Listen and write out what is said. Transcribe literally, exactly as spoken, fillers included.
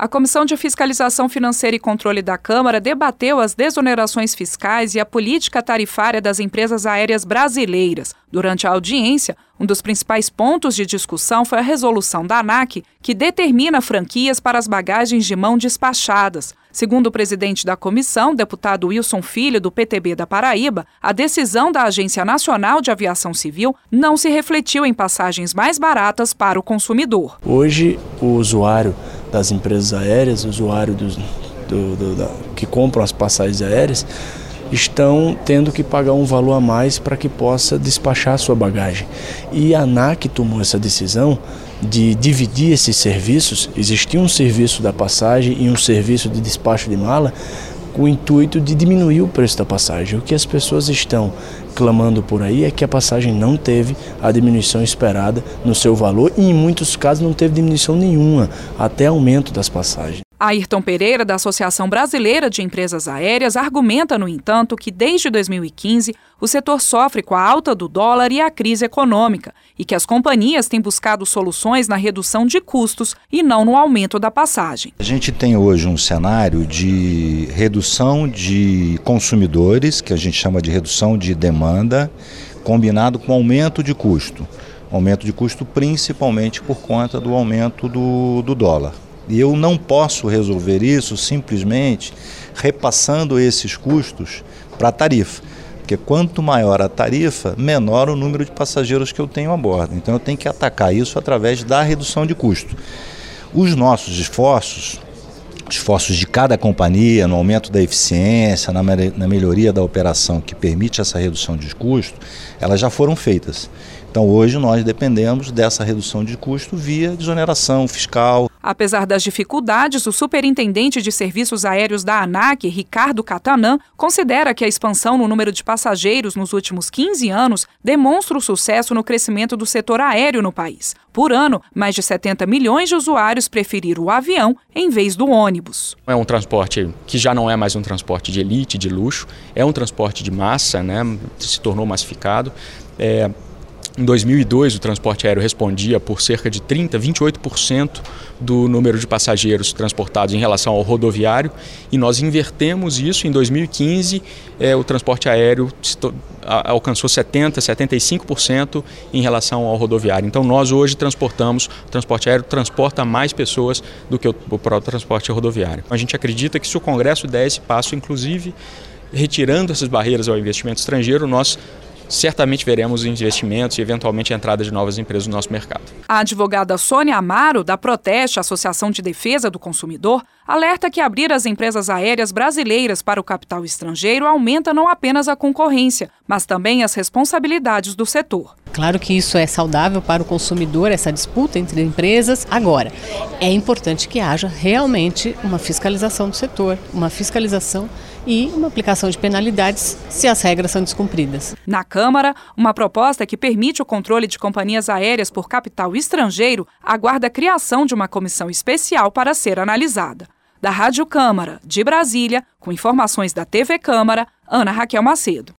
A Comissão de Fiscalização Financeira e Controle da Câmara debateu as desonerações fiscais e a política tarifária das empresas aéreas brasileiras. Durante a audiência, um dos principais pontos de discussão foi a resolução da ANAC, que determina franquias para as bagagens de mão despachadas. Segundo o presidente da comissão, deputado Wilson Filho, do P T B da Paraíba, a decisão da Agência Nacional de Aviação Civil não se refletiu em passagens mais baratas para o consumidor. Hoje, o usuário das empresas aéreas, o usuário dos, do, do, da, que compram as passagens aéreas, estão tendo que pagar um valor a mais para que possa despachar a sua bagagem. E a ANAC tomou essa decisão de dividir esses serviços. Existia um serviço da passagem e um serviço de despacho de mala com o intuito de diminuir o preço da passagem. O que as pessoas estão clamando por aí é que a passagem não teve a diminuição esperada no seu valor e em muitos casos não teve diminuição nenhuma, até aumento das passagens. Ayrton Pereira, da Associação Brasileira de Empresas Aéreas, argumenta, no entanto, que desde dois mil e quinze o setor sofre com a alta do dólar e a crise econômica e que as companhias têm buscado soluções na redução de custos e não no aumento da passagem. A gente tem hoje um cenário de redução de consumidores, que a gente chama de redução de demanda, combinado com aumento de custo. Aumento de custo principalmente por conta do aumento do, do dólar. E eu não posso resolver isso simplesmente repassando esses custos para a tarifa. Porque quanto maior a tarifa, menor o número de passageiros que eu tenho a bordo. Então eu tenho que atacar isso através da redução de custo. Os nossos esforços, esforços de cada companhia no aumento da eficiência, na, na melhoria da operação que permite essa redução de custo, elas já foram feitas. Então hoje nós dependemos dessa redução de custo via desoneração fiscal. Apesar das dificuldades, o superintendente de serviços aéreos da ANAC, Ricardo Catanã, considera que a expansão no número de passageiros nos últimos quinze anos demonstra o sucesso no crescimento do setor aéreo no país. Por ano, mais de setenta milhões de usuários preferiram o avião em vez do ônibus. É um transporte que já não é mais um transporte de elite, de luxo, é um transporte de massa, né? Se tornou massificado. É... Em dois mil e dois, o transporte aéreo respondia por cerca de trinta, vinte e oito por cento do número de passageiros transportados em relação ao rodoviário, e nós invertemos isso. Em dois mil e quinze, é, o transporte aéreo alcançou setenta, setenta e cinco por cento em relação ao rodoviário. Então nós hoje transportamos, o transporte aéreo transporta mais pessoas do que o, o próprio transporte rodoviário. A gente acredita que se o Congresso der esse passo, inclusive retirando essas barreiras ao investimento estrangeiro, nós certamente veremos investimentos e eventualmente a entrada de novas empresas no nosso mercado. A advogada Sônia Amaro, da Proteste, Associação de Defesa do Consumidor, alerta que abrir as empresas aéreas brasileiras para o capital estrangeiro aumenta não apenas a concorrência, mas também as responsabilidades do setor. Claro que isso é saudável para o consumidor, essa disputa entre empresas. Agora, é importante que haja realmente uma fiscalização do setor, uma fiscalização e uma aplicação de penalidades se as regras são descumpridas. Na Câmara, uma proposta que permite o controle de companhias aéreas por capital estrangeiro aguarda a criação de uma comissão especial para ser analisada. Da Rádio Câmara, de Brasília, com informações da T V Câmara, Ana Raquel Macedo.